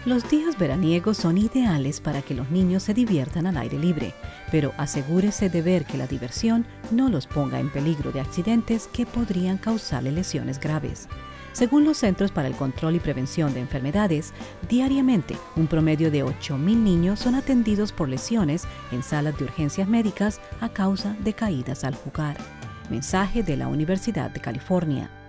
Los días veraniegos son ideales para que los niños se diviertan al aire libre, pero asegúrese de ver que la diversión no los ponga en peligro de accidentes que podrían causarle lesiones graves. Según los Centros para el Control y Prevención de Enfermedades, diariamente un promedio de 8,000 niños son atendidos por lesiones en salas de urgencias médicas a causa de caídas al jugar. Mensaje de la Universidad de California.